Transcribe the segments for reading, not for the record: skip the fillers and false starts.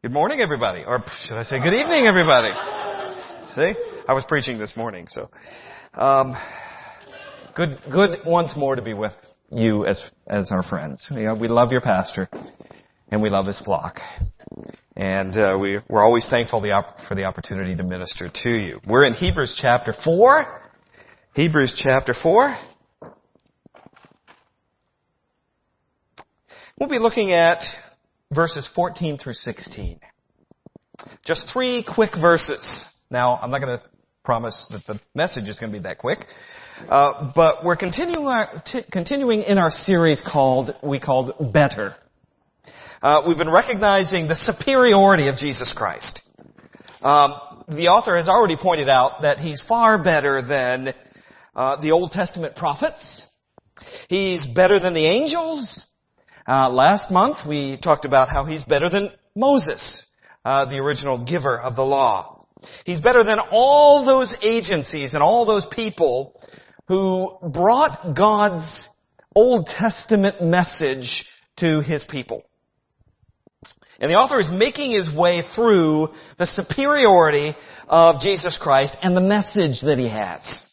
Good morning, everybody. Or should I say good evening, everybody? See? I was preaching this morning, so. Good once more to be with you as our friends. We love your pastor, and we love his flock. And we're always thankful for the opportunity to minister to you. We're in Hebrews chapter 4. Hebrews chapter 4. We'll be looking at verses 14 through 16. Just 3 quick verses. Now, I'm not going to promise that the message is going to be that quick. But we're continuing in our series we called Better. We've been recognizing the superiority of Jesus Christ. The author has already pointed out that he's far better than the Old Testament prophets. He's better than the angels. Last month we talked about how he's better than Moses, the original giver of the law. He's better than all those agencies and all those people who brought God's Old Testament message to his people. And the author is making his way through the superiority of Jesus Christ and the message that he has.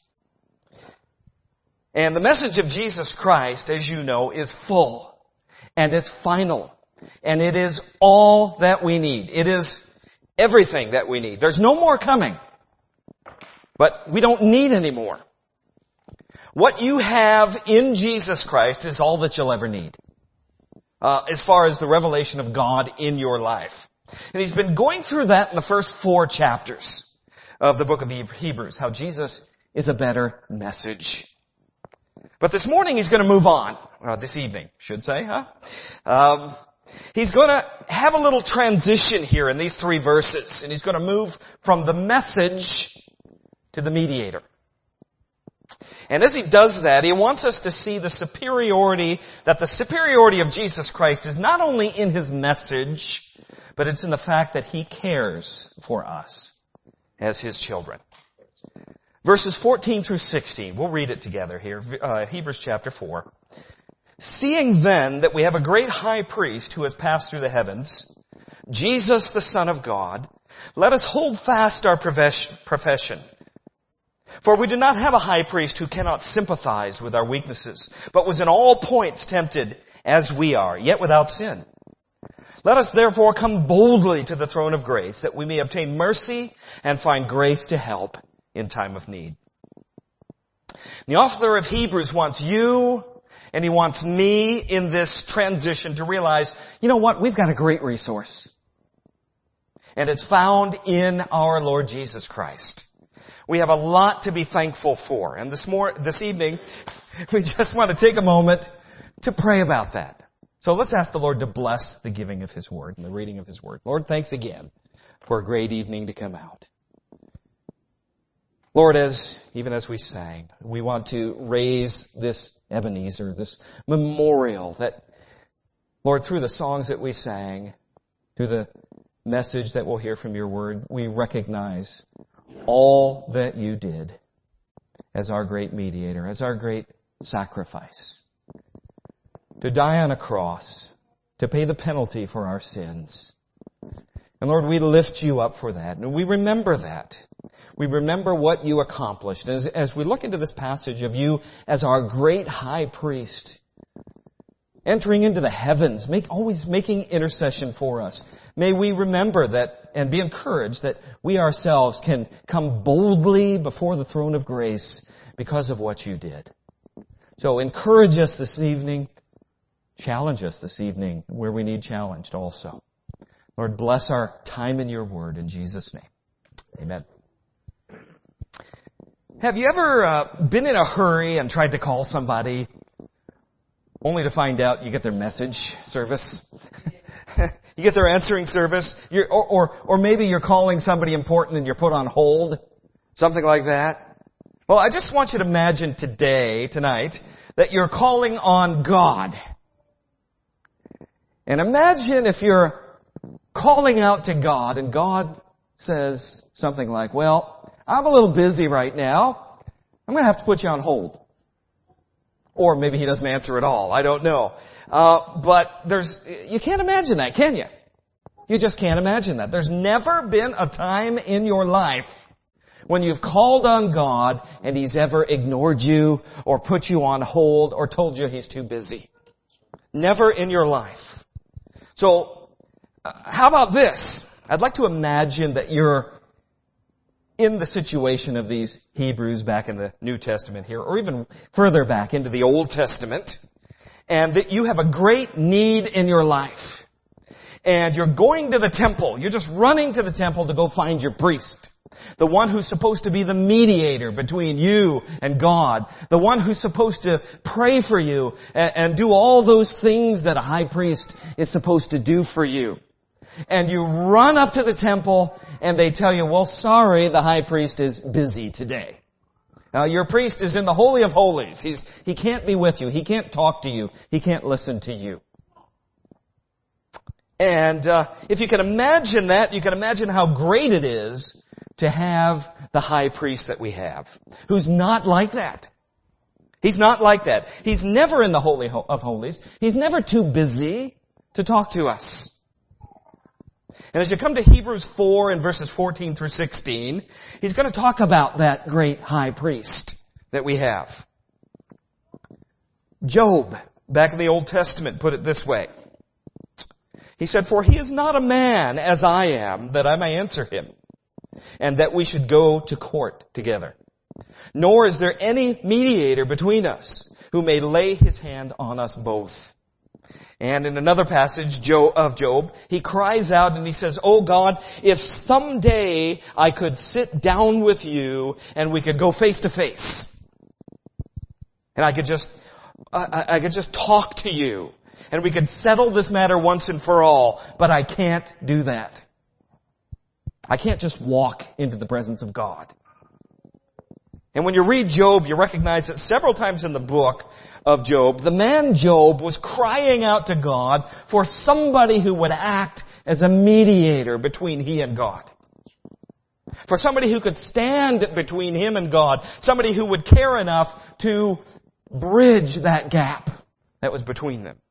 And the message of Jesus Christ, as you know, is full. And it's final. And it is all that we need. It is everything that we need. There's no more coming. But we don't need any more. What you have in Jesus Christ is all that you'll ever need. As far as the revelation of God in your life. And he's been going through that in the first 4 chapters of the book of Hebrews. How Jesus is a better message. But this morning he's going to move on. This evening, should say, huh? He's going to have a little transition here in these 3 verses. And he's going to move from the message to the mediator. And as he does that, he wants us to see the superiority of Jesus Christ is not only in his message, but it's in the fact that he cares for us as his children. Verses 14 through 16. We'll read it together here. Hebrews chapter 4. Seeing then that we have a great high priest who has passed through the heavens, Jesus the Son of God, let us hold fast our profession. For we do not have a high priest who cannot sympathize with our weaknesses, but was in all points tempted as we are, yet without sin. Let us therefore come boldly to the throne of grace, that we may obtain mercy and find grace to help in time of need. The author of Hebrews wants you and he wants me in this transition to realize, you know what, we've got a great resource. And it's found in our Lord Jesus Christ. We have a lot to be thankful for. And this evening, we just want to take a moment to pray about that. So let's ask the Lord to bless the giving of his word and the reading of his word. Lord, thanks again for a great evening to come out. Lord, even as we sang, we want to raise this Ebenezer, this memorial that, Lord, through the songs that we sang, through the message that we'll hear from your word, we recognize all that you did as our great mediator, as our great sacrifice. To die on a cross, to pay the penalty for our sins. And Lord, we lift you up for that. And we remember that. We remember what you accomplished. As we look into this passage of you as our great high priest, entering into the heavens, always making intercession for us. May we remember that and be encouraged that we ourselves can come boldly before the throne of grace because of what you did. So encourage us this evening. Challenge us this evening where we need challenged also. Lord, bless our time in your word in Jesus' name. Amen. Have you ever been in a hurry and tried to call somebody only to find out you get their message service? You get their answering service? Or maybe you're calling somebody important and you're put on hold? Something like that? Well, I just want you to imagine tonight, that you're calling on God. And imagine if you're calling out to God and God says something like, well, I'm a little busy right now. I'm going to have to put you on hold. Or maybe he doesn't answer at all. I don't know. But you can't imagine that, can you? You just can't imagine that. There's never been a time in your life when you've called on God and He's ever ignored you or put you on hold or told you He's too busy. Never in your life. So, how about this? I'd like to imagine that you're in the situation of these Hebrews back in the New Testament here, or even further back into the Old Testament, and that you have a great need in your life. And you're going to the temple. You're just running to the temple to go find your priest. The one who's supposed to be the mediator between you and God. The one who's supposed to pray for you and do all those things that a high priest is supposed to do for you. And you run up to the temple and they tell you, well, sorry, the high priest is busy today. Your priest is in the Holy of Holies. He can't be with you. He can't talk to you. He can't listen to you. And if you can imagine that, you can imagine how great it is to have the high priest that we have, who's not like that. He's not like that. He's never in the Holy of Holies. He's never too busy to talk to us. And as you come to Hebrews 4 and verses 14 through 16, he's going to talk about that great high priest that we have. Job, back in the Old Testament, put it this way. He said, "For he is not a man as I am, that I may answer him, and that we should go to court together. Nor is there any mediator between us who may lay his hand on us both." And in another passage of Job, he cries out and he says, "Oh God, if someday I could sit down with you and we could go face to face. And I could just talk to you. And we could settle this matter once and for all. But I can't do that. I can't just walk into the presence of God." And when you read Job, you recognize that several times in the book of Job, the man Job was crying out to God for somebody who would act as a mediator between he and God. For somebody who could stand between him and God. Somebody who would care enough to bridge that gap that was between them.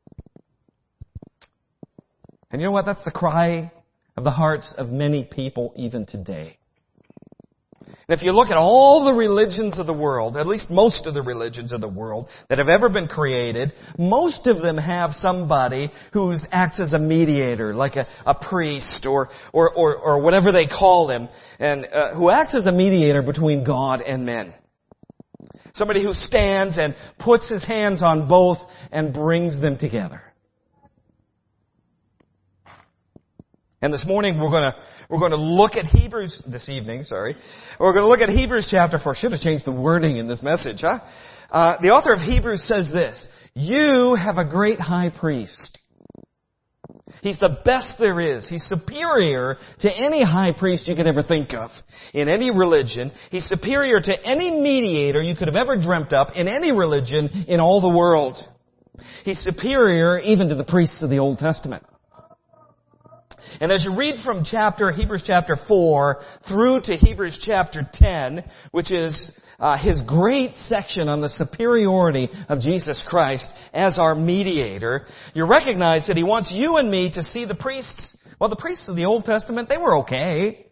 And you know what? That's the cry of the hearts of many people even today. And if you look at all the religions of the world, at least most of the religions of the world that have ever been created, most of them have somebody who acts as a mediator, like a priest or whatever they call him, and who acts as a mediator between God and men. Somebody who stands and puts his hands on both and brings them together. And this morning we're going to look at Hebrews, this evening, sorry. We're going to look at Hebrews chapter 4. Should have changed the wording in this message, huh? The author of Hebrews says this: "You have a great high priest. He's the best there is. He's superior to any high priest you could ever think of in any religion. He's superior to any mediator you could have ever dreamt up in any religion in all the world. He's superior even to the priests of the Old Testament." And as you read from Hebrews chapter 4 through to Hebrews chapter 10, which is his great section on the superiority of Jesus Christ as our mediator, you recognize that he wants you and me to see the priests. Well, the priests of the Old Testament, they were okay.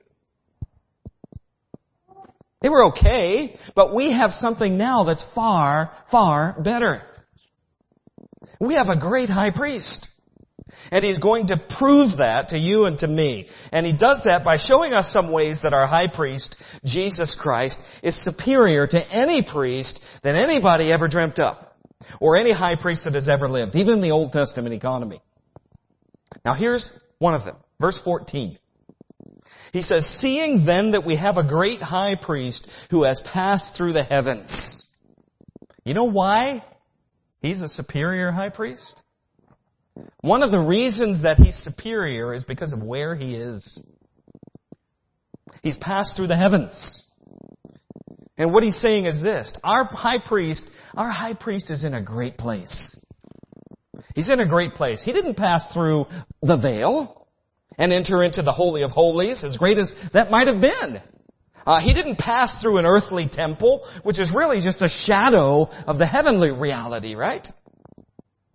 They were okay, but we have something now that's far, far better. We have a great high priest. And he's going to prove that to you and to me. And he does that by showing us some ways that our high priest, Jesus Christ, is superior to any priest that anybody ever dreamt up. Or any high priest that has ever lived, even in the Old Testament economy. Now here's one of them. Verse 14. He says, "Seeing then that we have a great high priest who has passed through the heavens." You know why he's a superior high priest? One of the reasons that he's superior is because of where he is. He's passed through the heavens. And what he's saying is this: our high priest is in a great place. He's in a great place. He didn't pass through the veil and enter into the Holy of Holies, as great as that might have been. He didn't pass through an earthly temple, which is really just a shadow of the heavenly reality, right?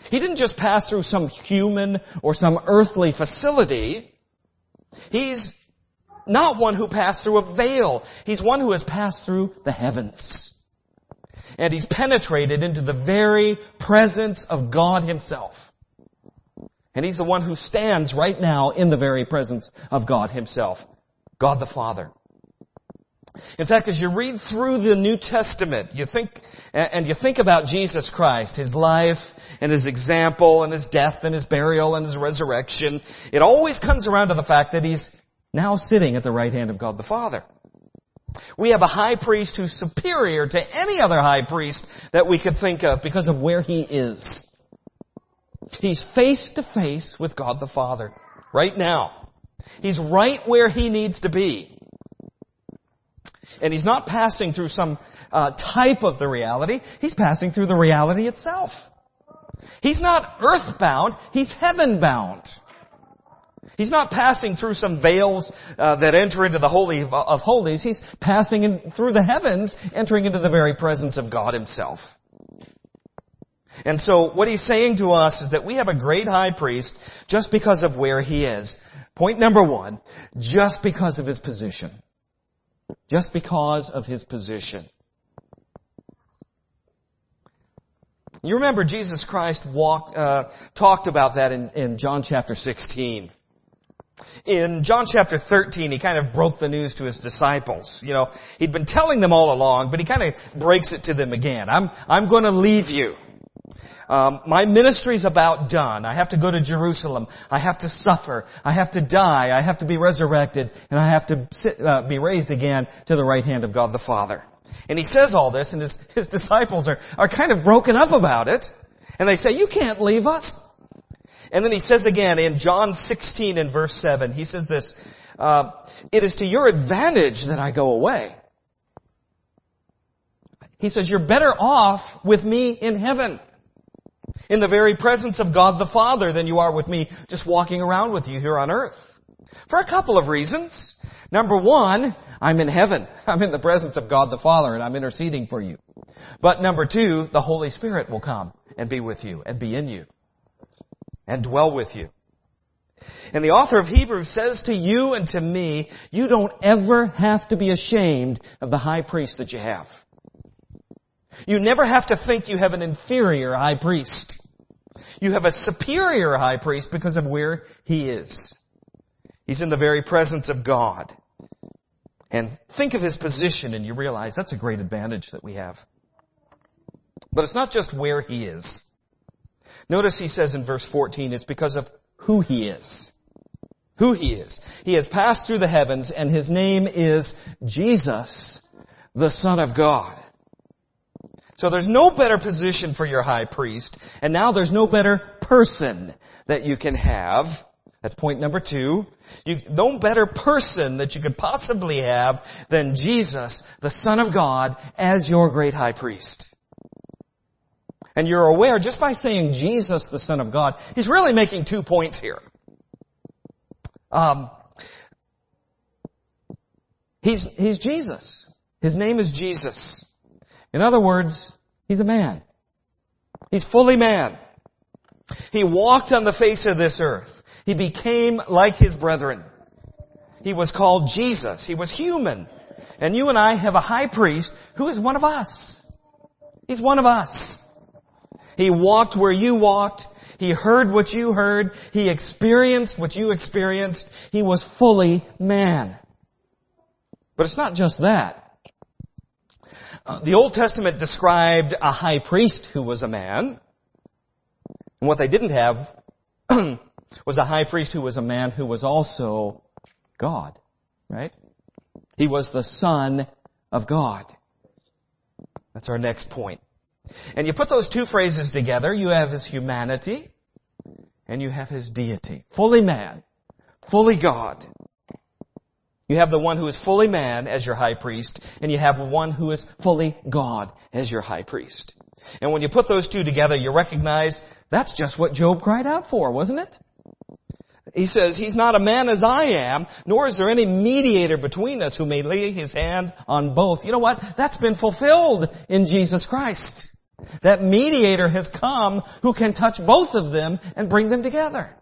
He didn't just pass through some human or some earthly facility. He's not one who passed through a veil. He's one who has passed through the heavens. And He's penetrated into the very presence of God Himself. And He's the one who stands right now in the very presence of God Himself, God the Father. In fact, as you read through the New Testament, you think about Jesus Christ, His life and His example and His death and His burial and His resurrection, it always comes around to the fact that He's now sitting at the right hand of God the Father. We have a high priest who's superior to any other high priest that we could think of because of where He is. He's face to face with God the Father right now. He's right where He needs to be. And He's not passing through some type of the reality. He's passing through the reality itself. He's not earthbound. He's heaven-bound. He's not passing through some veils that enter into the Holy of Holies. He's passing through the heavens, entering into the very presence of God Himself. And so what He's saying to us is that we have a great high priest just because of where He is. Point number one, just because of His position. Just because of His position. You remember Jesus Christ talked about that in John chapter 16. In John chapter 13, He kind of broke the news to His disciples. You know, He'd been telling them all along, but He kind of breaks it to them again. I'm going to leave you. My ministry's about done. I have to go to Jerusalem. I have to suffer. I have to die. I have to be resurrected. And I have to be raised again to the right hand of God the Father. And He says all this, and His disciples are kind of broken up about it. And they say, you can't leave us. And then He says again in John 16 and verse 7, He says this, it is to your advantage that I go away. He says, you're better off with me in heaven, in the very presence of God the Father, than you are with me just walking around with you here on earth. For a couple of reasons. Number one, I'm in heaven. I'm in the presence of God the Father, and I'm interceding for you. But number two, the Holy Spirit will come and be with you and be in you and dwell with you. And the author of Hebrews says to you and to me, you don't ever have to be ashamed of the high priest that you have. You never have to think you have an inferior high priest. You have a superior high priest because of where He is. He's in the very presence of God. And think of His position and you realize that's a great advantage that we have. But it's not just where He is. Notice He says in verse 14, it's because of who He is. Who He is. He has passed through the heavens, and His name is Jesus, the Son of God. So there's no better position for your high priest, and now there's no better person that you can have. That's point number two. No better person that you could possibly have than Jesus, the Son of God, as your great high priest. And you're aware, just by saying Jesus, the Son of God, He's really making 2 points here. He's Jesus. His name is Jesus. In other words, He's a man. He's fully man. He walked on the face of this earth. He became like His brethren. He was called Jesus. He was human. And you and I have a high priest who is one of us. He's one of us. He walked where you walked. He heard what you heard. He experienced what you experienced. He was fully man. But it's not just that. The Old Testament described a high priest who was a man. And what they didn't have was a high priest who was a man who was also God. Right? He was the Son of God. That's our next point. And you put those two phrases together, you have His humanity and you have His deity. Fully man, fully God. You have the one who is fully man as your high priest, and you have one who is fully God as your high priest. And when you put those two together, you recognize that's just what Job cried out for, wasn't it? He says, He's not a man as I am, nor is there any mediator between us who may lay His hand on both. You know what? That's been fulfilled in Jesus Christ. That mediator has come who can touch both of them and bring them together.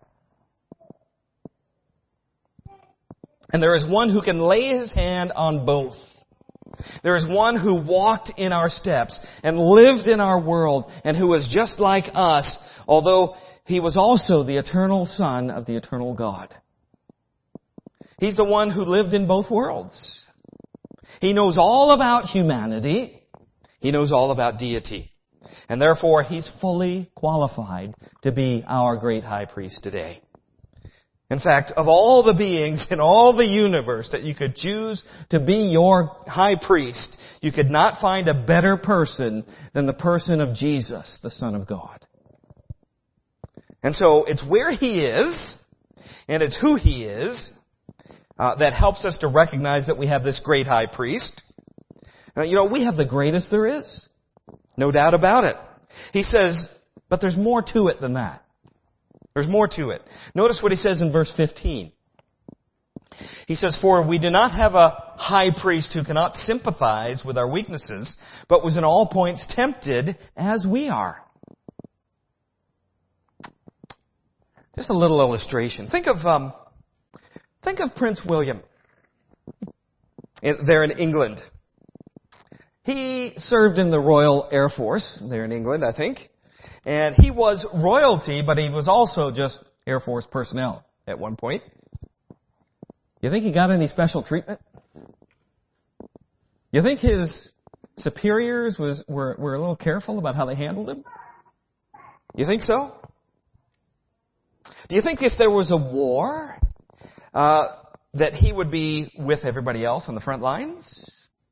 And there is one who can lay his hand on both. There is one who walked in our steps and lived in our world and who was just like us, although he was also the eternal Son of the eternal God. He's the one who lived in both worlds. He knows all about humanity. He knows all about deity. And therefore, he's fully qualified to be our great high priest today. In fact, of all the beings in all the universe that you could choose to be your high priest, you could not find a better person than the person of Jesus, the Son of God. And so it's where he is, and it's who he is, that helps us to recognize that we have this great high priest. We have the greatest there is. No doubt about it. He says, but there's more to it than that. There's more to it. Notice what he says in verse 15. He says, for we do not have a high priest who cannot sympathize with our weaknesses, but was in all points tempted as we are. Just a little illustration. Think of Prince William there in England. He served in the Royal Air Force there in England, I think. And he was royalty, but he was also just Air Force personnel at one point. You think he got any special treatment? You think his superiors were a little careful about how they handled him? You think so? Do you think if there was a war, that he would be with everybody else on the front lines?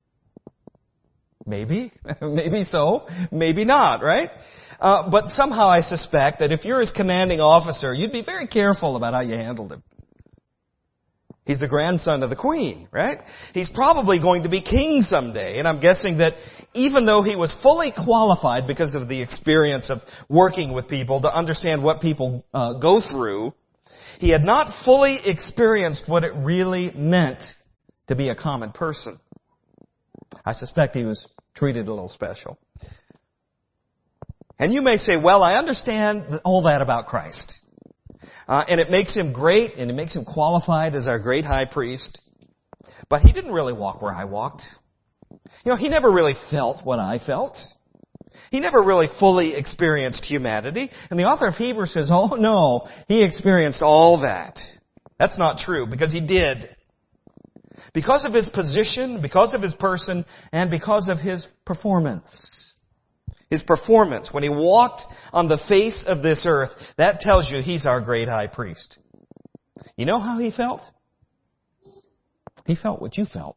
Maybe. Maybe so. Maybe not, right? But somehow I suspect that if you're his commanding officer, you'd be very careful about how you handled him. He's the grandson of the Queen, right? He's probably going to be king someday. And I'm guessing that even though he was fully qualified because of the experience of working with people to understand what people go through, he had not fully experienced what it really meant to be a common person. I suspect he was treated a little special. And you may say, well, I understand all that about Christ. And it makes him great, and it makes him qualified as our great high priest. But he didn't really walk where I walked. He never really felt what I felt. He never really fully experienced humanity. And the author of Hebrews says, oh no, he experienced all that. That's not true, because he did. Because of his position, because of his person, and because of his performance. His performance, when he walked on the face of this earth, that tells you he's our great high priest. You know how he felt? He felt what you felt.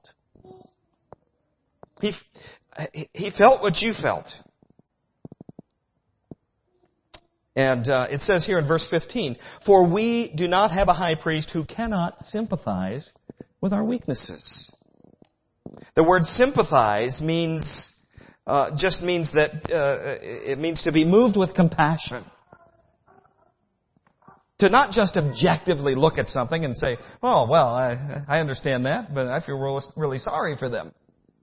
He felt what you felt. And it says here in verse 15, for we do not have a high priest who cannot sympathize with our weaknesses. The word sympathize means it means to be moved with compassion. To not just objectively look at something and say, oh, well, I understand that, but I feel really sorry for them.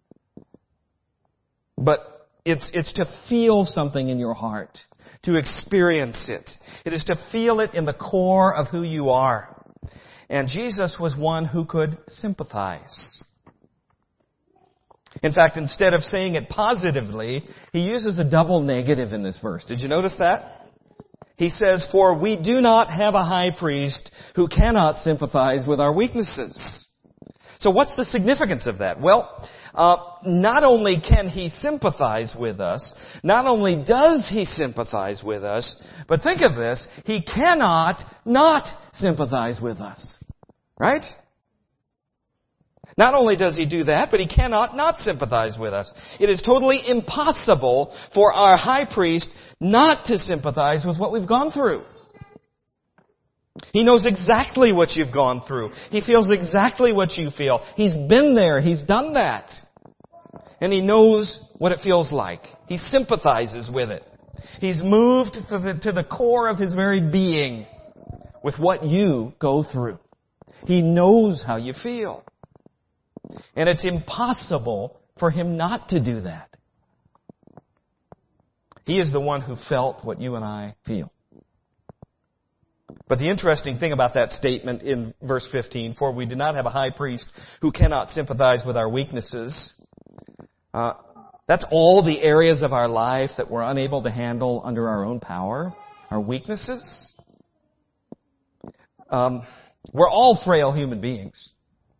But it's to feel something in your heart, to experience it. It is to feel it in the core of who you are. And Jesus was one who could sympathize. In fact, instead of saying it positively, he uses a double negative in this verse. Did you notice that? He says, for we do not have a high priest who cannot sympathize with our weaknesses. So what's the significance of that? Well, not only can he sympathize with us, not only does he sympathize with us, but think of this, he cannot not sympathize with us. Right? Not only does he do that, but he cannot not sympathize with us. It is totally impossible for our high priest not to sympathize with what we've gone through. He knows exactly what you've gone through. He feels exactly what you feel. He's been there. He's done that. And he knows what it feels like. He sympathizes with it. He's moved to the core of his very being with what you go through. He knows how you feel. And it's impossible for him not to do that. He is the one who felt what you and I feel. But the interesting thing about that statement in verse 15, for we do not have a high priest who cannot sympathize with our weaknesses. That's all the areas of our life that we're unable to handle under our own power, our weaknesses. We're all frail human beings.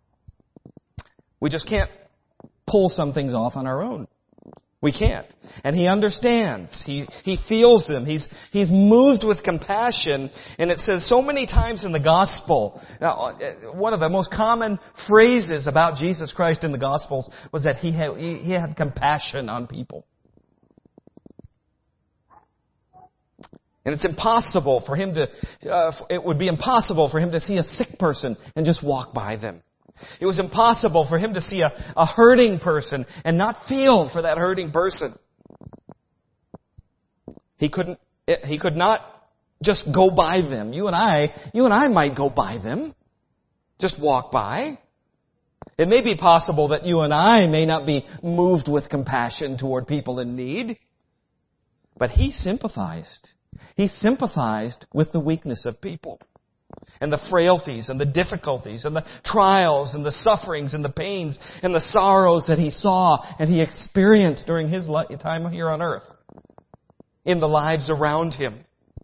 We just can't pull some things off on our own. We can't. And He understands. He feels them. He's moved with compassion. And it says so many times in the Gospel, one of the most common phrases about Jesus Christ in the Gospels was that He had compassion on people. And it's impossible for Him it would be impossible for Him to see a sick person and just walk by them. It was impossible for Him to see a hurting person and not feel for that hurting person. He could not just go by them. You and I might go by them. Just walk by. It may be possible that you and I may not be moved with compassion toward people in need. But He sympathized. He sympathized with the weakness of people. And the frailties and the difficulties and the trials and the sufferings and the pains and the sorrows that He saw and He experienced during His time here on earth in the lives around Him.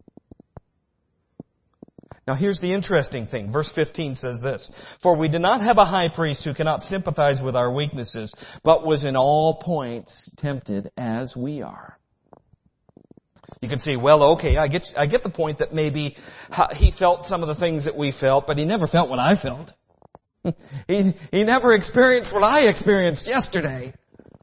Now here's the interesting thing. Verse 15 says this, for we do not have a high priest who cannot sympathize with our weaknesses, but was in all points tempted as we are. You can say, well, okay, I get the point that maybe He felt some of the things that we felt, but He never felt what I felt. He never experienced what I experienced yesterday.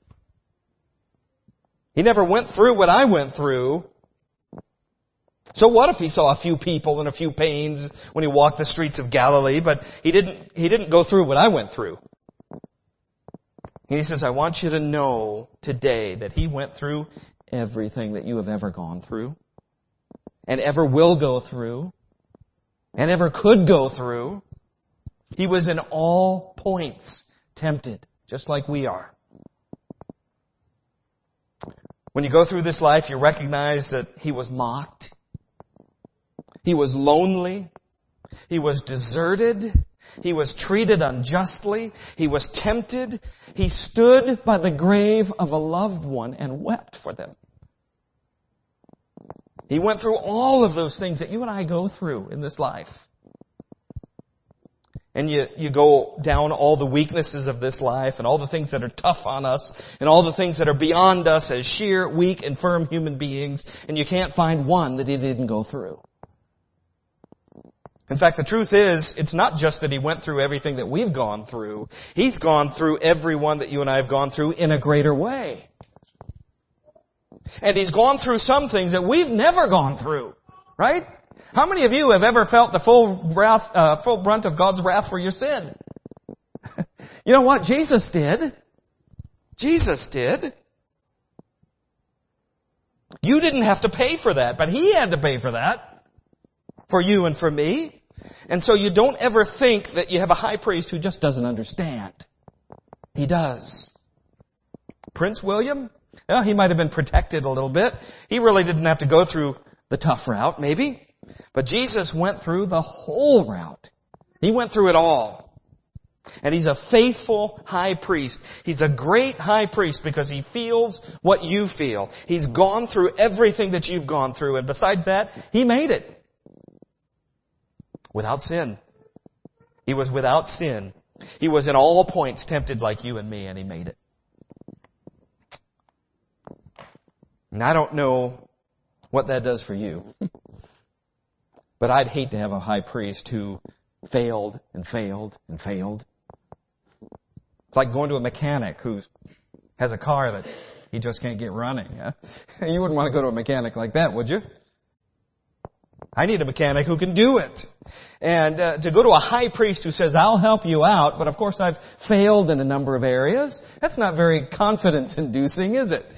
He never went through what I went through. So what if He saw a few people and a few pains when He walked the streets of Galilee, but He didn't go through what I went through? And He says, I want you to know today that He went through everything that you have ever gone through, and ever will go through, and ever could go through. He was in all points tempted, just like we are. When you go through this life, you recognize that He was mocked. He was lonely. He was deserted. He was treated unjustly. He was tempted. He stood by the grave of a loved one and wept for them. He went through all of those things that you and I go through in this life. And you go down all the weaknesses of this life and all the things that are tough on us and all the things that are beyond us as sheer, weak, and firm human beings, and you can't find one that He didn't go through. In fact, the truth is, it's not just that He went through everything that we've gone through. He's gone through every one that you and I have gone through in a greater way. And He's gone through some things that we've never gone through. Right? How many of you have ever felt the full brunt of God's wrath for your sin? You know what? Jesus did. Jesus did. You didn't have to pay for that, but He had to pay for that. For you and for me. And so you don't ever think that you have a high priest who just doesn't understand. He does. Prince William, well, he might have been protected a little bit. He really didn't have to go through the tough route, maybe. But Jesus went through the whole route. He went through it all. And He's a faithful high priest. He's a great high priest because He feels what you feel. He's gone through everything that you've gone through. And besides that, He made it. Without sin. He was without sin. He was in all points tempted like you and me, and He made it. And I don't know what that does for you. But I'd hate to have a high priest who failed and failed and failed. It's like going to a mechanic who has a car that he just can't get running. Huh? You wouldn't want to go to a mechanic like that, would you? I need a mechanic who can do it. And to go to a high priest who says, I'll help you out, but of course I've failed in a number of areas, that's not very confidence-inducing, is it?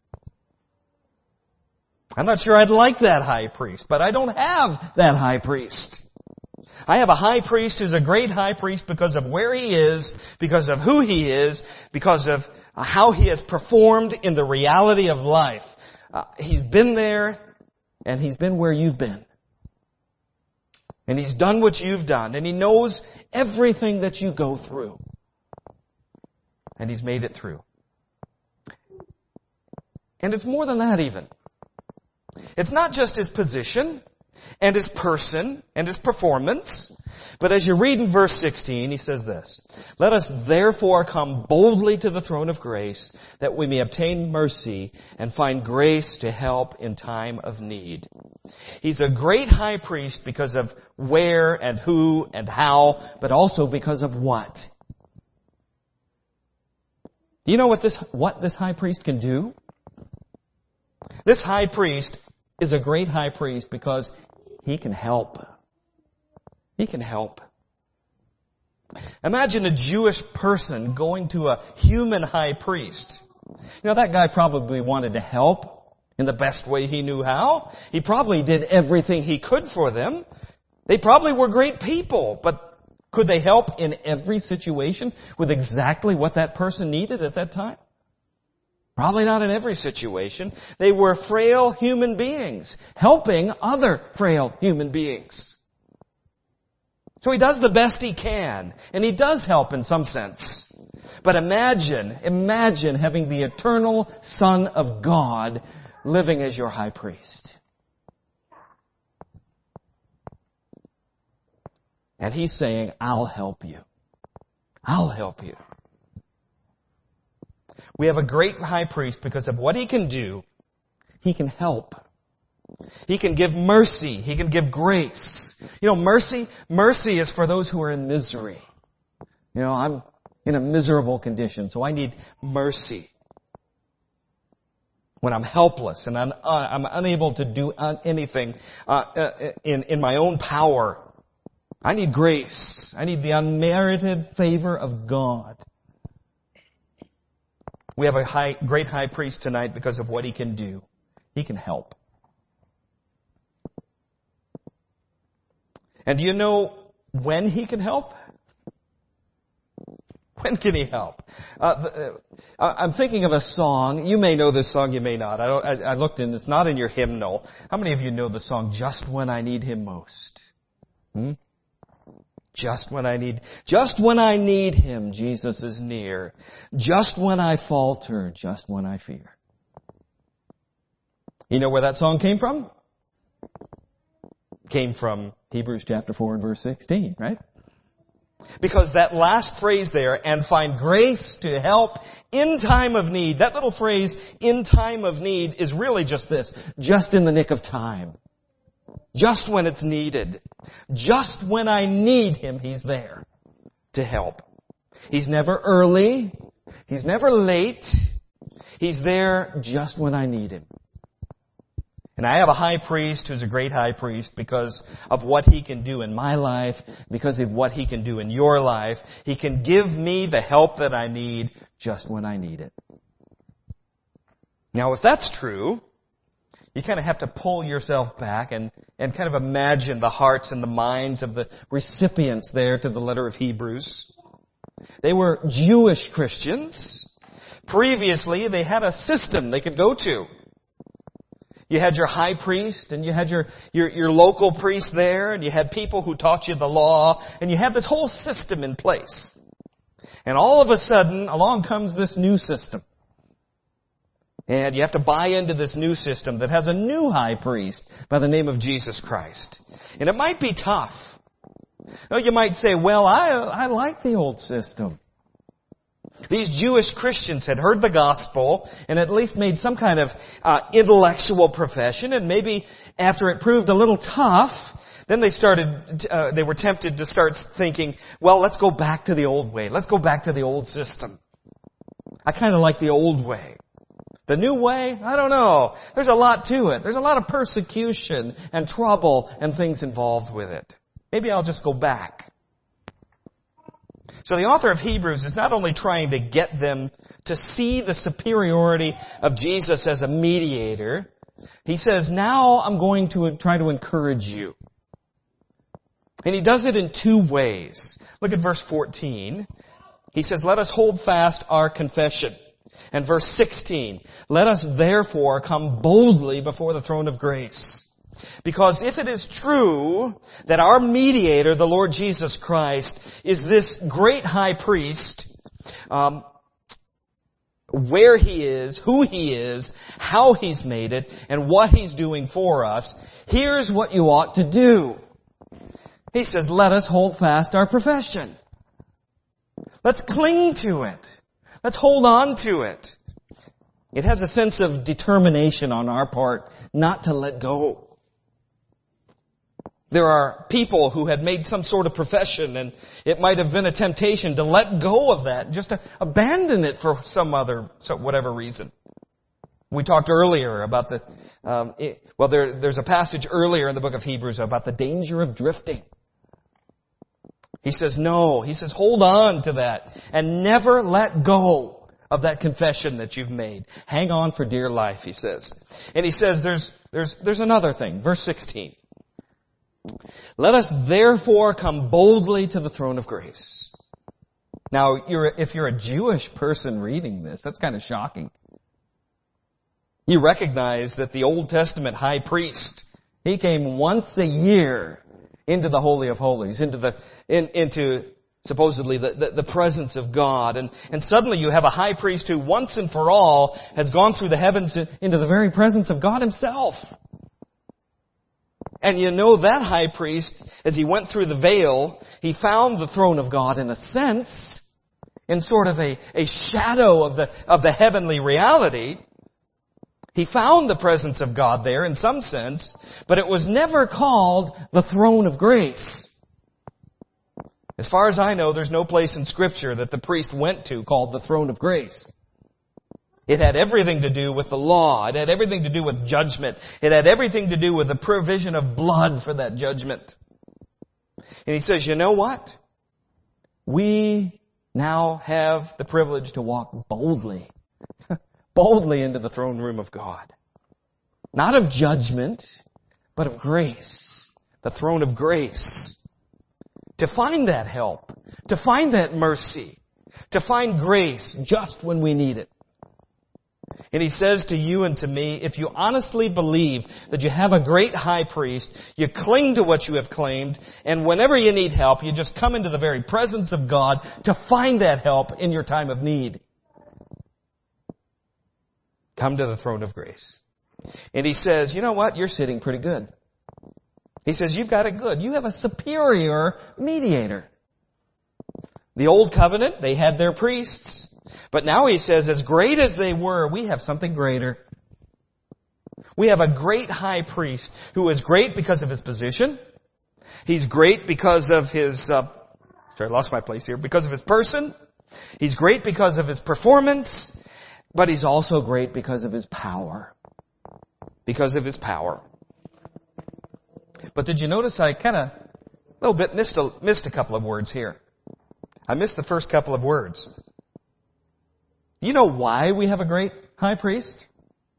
I'm not sure I'd like that high priest, but I don't have that high priest. I have a high priest who's a great high priest because of where He is, because of who He is, because of how He has performed in the reality of life. He's been there, and He's been where you've been. And He's done what you've done, and He knows everything that you go through. And He's made it through. And it's more than that even. It's not just His position, and His person, and His performance, but as you read in verse 16, He says this, "Let us therefore come boldly to the throne of grace, that we may obtain mercy and find grace to help in time of need." He's a great high priest because of where and who and how, but also because of what. Do you know what this high priest can do? This high priest is a great high priest because he can help. He can help. Imagine a Jewish person going to a human high priest. You know, that guy probably wanted to help in the best way he knew how. He probably did everything he could for them. They probably were great people, but could they help in every situation with exactly what that person needed at that time? Probably not in every situation. They were frail human beings, helping other frail human beings. So he does the best he can, and he does help in some sense. But imagine having the eternal Son of God living as your high priest. And He's saying, I'll help you. I'll help you. We have a great high priest because of what He can do. He can help. He can give mercy. He can give grace. You know, mercy is for those who are in misery. You know, I'm in a miserable condition, so I need mercy. When I'm helpless and I'm unable to do anything in my own power, I need grace. I need the unmerited favor of God. We have a great high priest tonight because of what He can do. He can help. And do you know when He can help? When can He help? I'm thinking of a song. You may know this song, you may not. I looked in, it's not in your hymnal. How many of you know the song, Just When I Need Him Most? Just when I need Him, Jesus is near. Just when I falter, just when I fear. You know where that song came from? Came from Hebrews chapter 4 and verse 16, right? Because that last phrase there, and find grace to help in time of need, that little phrase, in time of need, is really just this, just in the nick of time. Just when it's needed. Just when I need Him, He's there to help. He's never early. He's never late. He's there just when I need Him. And I have a high priest who's a great high priest because of what He can do in my life, because of what He can do in your life. He can give me the help that I need just when I need it. Now, if that's true, you kind of have to pull yourself back and kind of imagine the hearts and the minds of the recipients there to the letter of Hebrews. They were Jewish Christians. Previously, they had a system they could go to. You had your high priest, and you had your local priest there, and you had people who taught you the law, and you had this whole system in place. And all of a sudden, along comes this new system. And you have to buy into this new system that has a new high priest by the name of Jesus Christ. And it might be tough. You might say, well, I like the old system. These Jewish Christians had heard the gospel and at least made some kind of intellectual profession, and maybe after it proved a little tough, then they were tempted to start thinking, well, let's go back to the old way. Let's go back to the old system. I kind of like the old way. The new way? I don't know. There's a lot to it. There's a lot of persecution and trouble and things involved with it. Maybe I'll just go back. So the author of Hebrews is not only trying to get them to see the superiority of Jesus as a mediator, he says, now I'm going to try to encourage you. And he does it in two ways. Look at verse 14. He says, let us hold fast our confession. And verse 16, let us therefore come boldly before the throne of grace. Because if it is true that our mediator, the Lord Jesus Christ, is this great high priest, where He is, who He is, how He's made it, and what He's doing for us, here's what you ought to do. He says, let us hold fast our profession. Let's cling to it. Let's hold on to it. It has a sense of determination on our part not to let go. There are people who had made some sort of profession, and it might have been a temptation to let go of that, just to abandon it for whatever reason. We talked earlier about there's a passage earlier in the book of Hebrews about the danger of drifting. He says, no. He says, hold on to that and never let go of that confession that you've made. Hang on for dear life, he says. And he says there's another thing. Verse 16. Let us therefore come boldly to the throne of grace. Now, if you're a Jewish person reading this, that's kind of shocking. You recognize that the Old Testament high priest, he came once a year into the Holy of Holies, into supposedly the presence of God. And suddenly you have a high priest who once and for all has gone through the heavens into the very presence of God Himself. And you know that high priest, as he went through the veil, he found the throne of God in a sense, in sort of a shadow of the heavenly reality. He found the presence of God there in some sense, but it was never called the throne of grace. As far as I know, there's no place in Scripture that the priest went to called the throne of grace. It had everything to do with the law. It had everything to do with judgment. It had everything to do with the provision of blood for that judgment. And he says, you know what? We now have the privilege to walk boldly, boldly into the throne room of God. Not of judgment, but of grace. The throne of grace. To find that help. To find that mercy. To find grace just when we need it. And he says to you and to me, if you honestly believe that you have a great high priest, you cling to what you have claimed, and whenever you need help, you just come into the very presence of God to find that help in your time of need. Come to the throne of grace. And he says, you know what? You're sitting pretty good. He says, you've got it good. You have a superior mediator. The old covenant, they had their priests. But now he says, as great as they were, we have something greater. We have a great high priest who is great because of his position. He's great because of his, I lost my place here, because of his person. He's great because of his performance. But he's also great because of his power. Because of his power. But did you notice I kind of, a little bit missed a couple of words here. I missed the first couple of words. You know why we have a great high priest?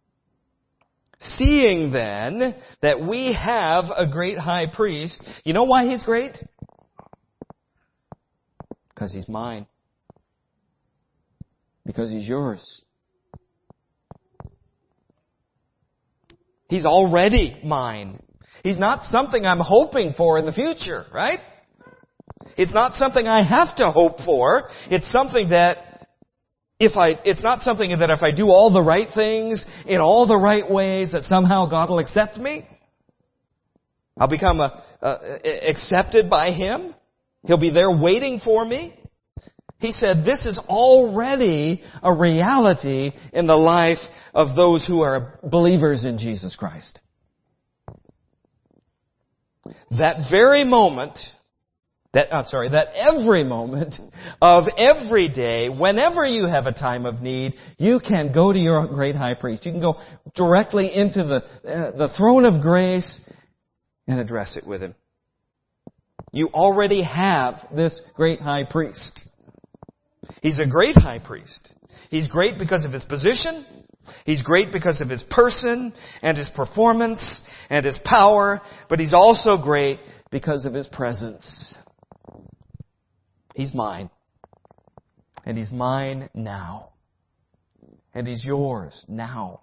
Seeing then that we have a great high priest, you know why he's great? Because he's mine. Because he's yours. He's already mine. He's not something I'm hoping for in the future, right? It's not something I have to hope for. It's something that it's not something that if I do all the right things in all the right ways that somehow God will accept me. I'll become accepted by Him. He'll be there waiting for me. He said this is already a reality in the life of those who are believers in Jesus Christ. That every moment of every day, whenever you have a time of need, you can go to your great high priest. You can go directly into the throne of grace and address it with him. You already have this great high priest. He's a great high priest. He's great because of his position. He's great because of his person and his performance and his power. But he's also great because of his presence. He's mine. And he's mine now. And He's yours now.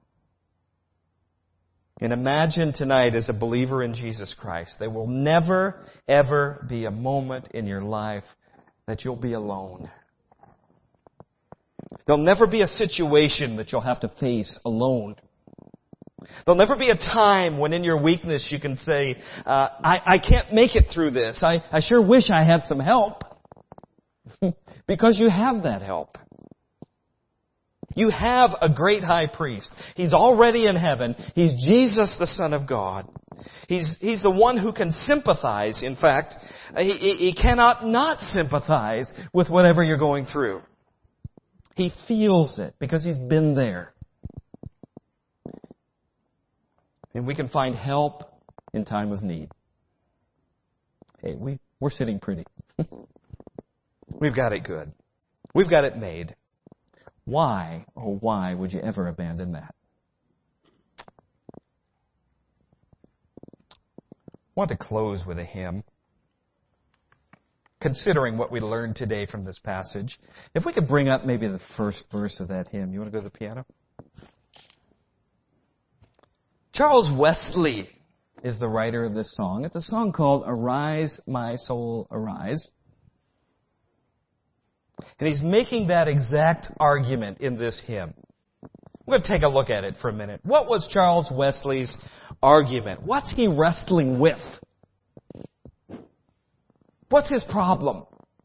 And imagine tonight, as a believer in Jesus Christ, there will never, ever be a moment in your life that you'll be alone. There'll never be a situation that you'll have to face alone. There'll never be a time when in your weakness you can say, I can't make it through this. I sure wish I had some help. Because you have that help. You have a great high priest. He's already in heaven. He's Jesus, the Son of God. He's the one who can sympathize. In fact, he cannot not sympathize with whatever you're going through. He feels it because He's been there. And we can find help in time of need. Hey, we're sitting pretty. We've got it good. We've got it made. Why, oh why, would you ever abandon that? I want to close with a hymn. Considering what we learned today from this passage, if we could bring up maybe the first verse of that hymn. You want to go to the piano? Charles Wesley is the writer of this song. It's a song called Arise, My Soul, Arise. And he's making that exact argument in this hymn. We're going to take a look at it for a minute. What was Charles Wesley's argument? What's he wrestling with? What's his problem?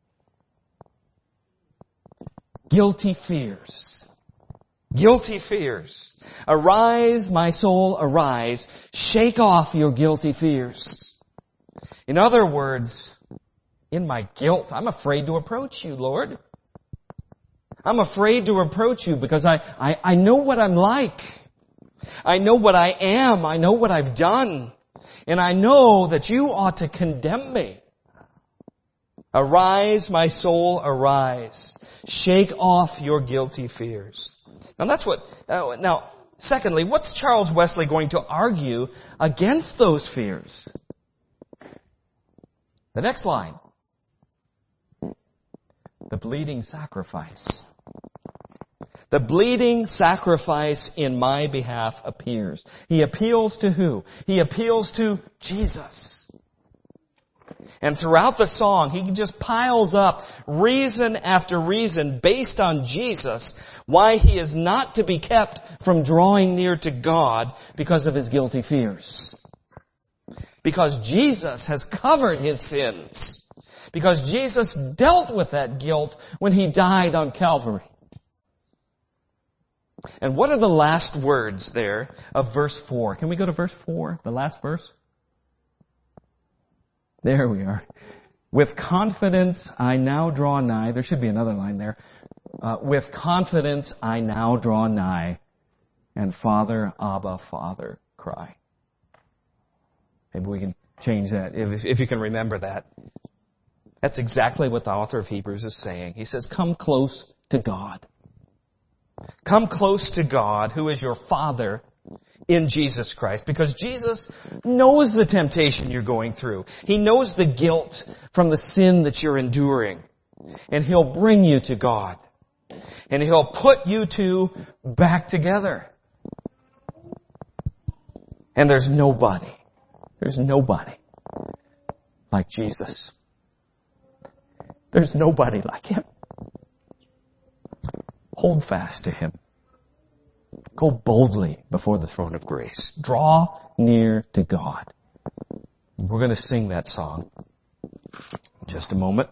Guilty fears. Guilty fears. Arise, my soul, arise. Shake off your guilty fears. In other words, in my guilt, I'm afraid to approach you, Lord. I'm afraid to approach you because I know what I'm like. I know what I am. I know what I've done. And I know that you ought to condemn me. Arise, my soul, arise. Shake off your guilty fears. Now that's what, secondly, what's Charles Wesley going to argue against those fears? The next line. The bleeding sacrifice. The bleeding sacrifice in my behalf appears. He appeals to who? He appeals to Jesus. And throughout the song, he just piles up reason after reason based on Jesus why he is not to be kept from drawing near to God because of his guilty fears. Because Jesus has covered his sins. Because Jesus dealt with that guilt when he died on Calvary. And what are the last words there of verse 4? Can we go to verse 4, the last verse? There we are. With confidence I now draw nigh. There should be another line there. With confidence I now draw nigh, and Father, Abba, Father, cry. Maybe we can change that, if you can remember that. That's exactly what the author of Hebrews is saying. He says, come close to God. Come close to God, who is your Father in Jesus Christ. Because Jesus knows the temptation you're going through. He knows the guilt from the sin that you're enduring. And He'll bring you to God. And He'll put you two back together. And there's nobody like Jesus. There's nobody like Him. Hold fast to Him. Go boldly before the throne of grace. Draw near to God. We're going to sing that song in just a moment.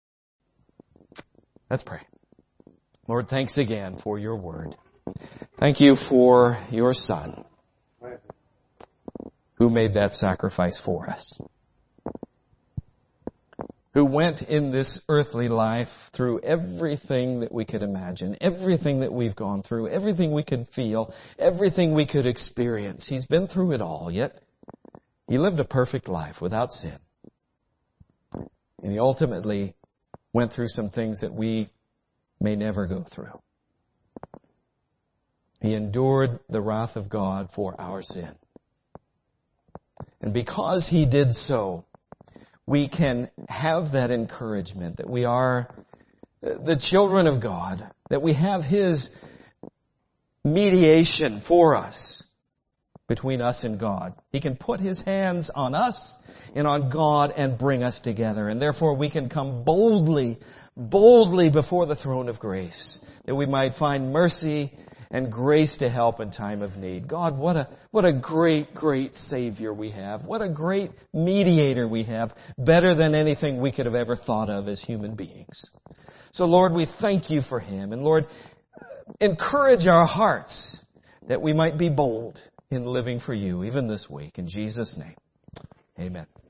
Let's pray. Lord, thanks again for your word. Thank you for your Son who made that sacrifice for us. Who went in this earthly life through everything that we could imagine, everything that we've gone through, everything we could feel, everything we could experience. He's been through it all, yet He lived a perfect life without sin. And He ultimately went through some things that we may never go through. He endured the wrath of God for our sin. And because He did so, we can have that encouragement that we are the children of God, that we have His mediation for us between us and God. He can put His hands on us and on God and bring us together. And therefore we can come boldly before the throne of grace, that we might find mercy and grace to help in time of need. God, what a great Savior we have. What a great mediator we have. Better than anything we could have ever thought of as human beings. So Lord, we thank You for Him. And Lord, encourage our hearts that we might be bold in living for You even this week. In Jesus' name, amen.